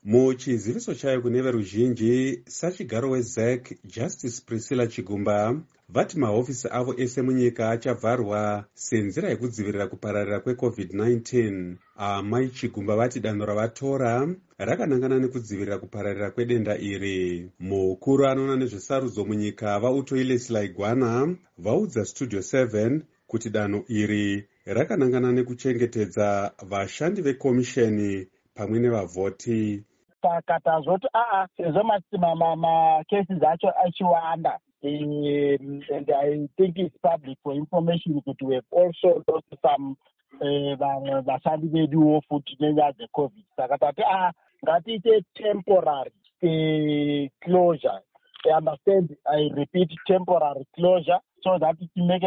Muchiziviso chayo kune veruzhinji, sachigaro weZEC Justice Priscilla Chigumba vati mahofisi avo ese munyika achavharwa senzira yekudzivirira kupararira kweCovid-19. Amai Chigumba vati danho ravatora rakanangana nekudzivirira kupararira kwedenda iri. Mukuru anoona nezvesarudzo munyika vaUtoilesi Laigwana vaudza Studio 7 kuti danho iri rakanangana nekuchengetedza vashandi vekomisheni pamwe nevavhoti. Saka tazoti sezvo cases acho achiwanda, and I think it's public for information that we have also lost some vashandi veduwo futi nenyaya dzeCovid. Saka tati ngatiite temporary closure. I understand, I repeat, temporary closure, so that it make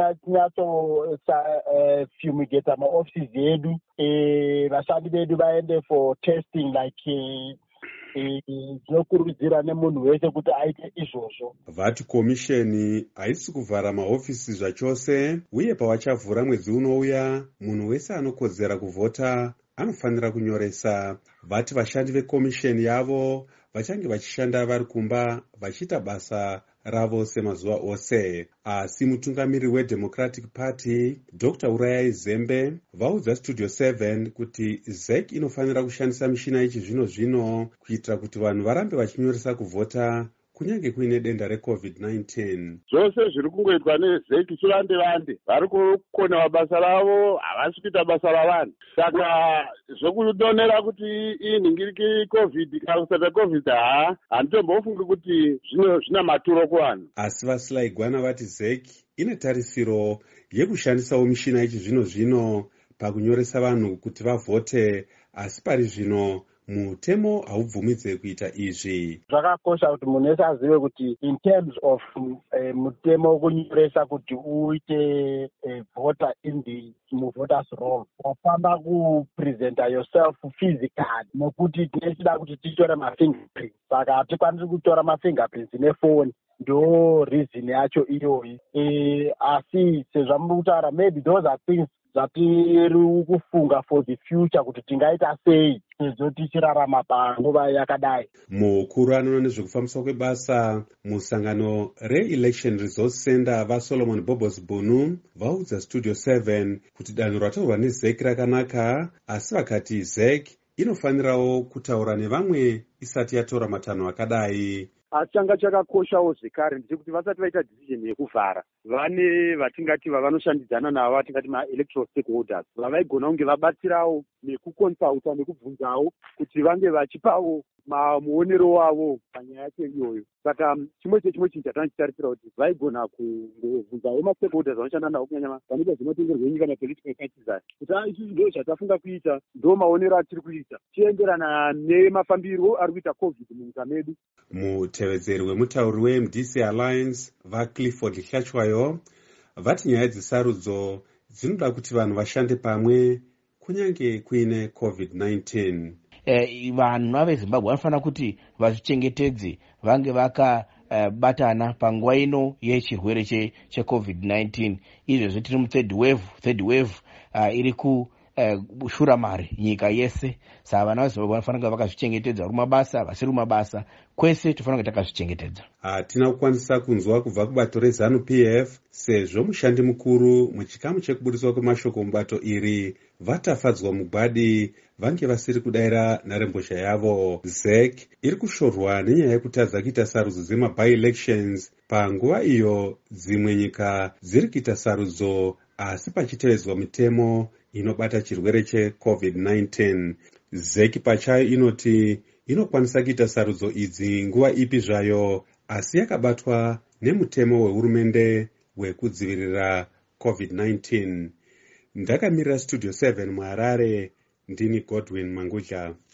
fumigate my offices edu vashandi vedu vaende for testing like zvinokurudzira nemunhu wese kuti aite izvozvo. Vati komisheni haisi kuvhara mahofisi zvachose, uye pavachavhura mwedzi unouya munhu wese anokodzera kuvhota anofanira kunyoresa. Vati vashandi vekomisheni yavo vachange vachishanda vari kumba vachiita basa ravo semazuva ose. Asi mutungamiri weDemocratic Party Dr. Urayai Zembe vaudza Studio 7 kuti ZEC inofanira kushandisa mishina yechizvino-zvino kuitira kuti vanhu varambe vachinyoresa kuvhota kunyange kuine denda reCovid-19. Zvose zviri kungoitwa neZEC chivande-vande, vari kukonewa basa ravo, havasi kuita basa ravanhu. Saka zvokudonera kuti iyi nhingiriki COVID kana kusata COVID handitombofungi kuti zvina maturo kuvanhu. Asi vaSlaigwana vati ZEC ine tarisiro yekushandisawo mishina yechizvino-zvino pakunyoresa vanhu kuti vavhote, asi pari zvino mutemo haubvumidze kuita izvi. Zvakakosha kuti munhu wese azive kuti in terms of mutemo wokunyoresa kuti uite voter in the voters roll, wafamba kupresenta yourself physically, nekuti tinechida kuti titore mafingerprints. Saka hatikwanisi kutora mafingerprints nefoni, ndo reason yacho iyoyi. Asi sezvamutaura, maybe those are things zvatiri kufunga for the future kuti tingaita sei sezvo tichirarama panguva yakadai. Mukuru anoona nezvekufambiswa kwebasa musangano re-Election Resource Center vaSolomon Bobos Bunu vaudza Studio 7 kuti danho ratorwa neZEC rakanaka, asi vakati ZEC inofanirawo kutaura nevamwe isati yatora matanho akadai. Asi changa chakakoshawo zvekare ndechekuti vasati vaita decision yekuvhara, vane vatingati vavanoshandidzana navo, vatingati ma-electoral stakeholders, vavaigona kunge vabatsirawo nekukonsulta nekubvunzawo kuti vange vachipawo muonero wavo panyaya yacho iyoyo. Saka chimwe chechimwe chinhu chatanichitarisira kuti vaigona kubvunzawo ma-stakeholders vanoshanda navo, kunyanya vanoita zvinotenderwa nyika na-political parties, kuti izvi ndo zvatafunda kuita, ndo maonero atiri kuita, tienderana nemafambiro ari kuita COVID munyika medu. Mutevedzeri wemutauri weMDC Alliance vaClifford Hlachwayo vati nyaya dzesarudzo dzinoda kuti vanhu vashande pamwe kunyange kuine COVID-19. Vanhu veZimbabwe vanofanira kuti vazvichengetedze, vange vakabatana panguva ino yechirwere cheCovid-19. Izvezvi tiri muthird wave iri kushuramari nyika yese. Saka vana veZimbabwe vanofanira vakazvichengetedza, vari mabasa vasiri mabasa, kwese tofanira kuti takazvichengetedza. Hatina kukwanisa kunzwa kubva kubato reZANU-PF sezvo mushandi mukuru muchikamu chekubudiswa kwemashoko mubato iri vatafadzwa mugwadi vange vasiri kudayira nharembozha yavo. ZEC iri kushorwa nenyaya yekutadza kuita sarudzo dzema-by-elections panguva iyo dzimwe nyika dziri kuita sarudzo asi pachitevedzwa mitemo inobata chirwere cheCovid-19. ZEC pachayo inoti inokwanisa kuita sarudzo idzi nguva ipi zvayo, asi yakabatwa nemutemo wehurumende wekudzivirira COVID-19. Ndakamirira Studio 7 muHarare, ndini Godwin Mangudla.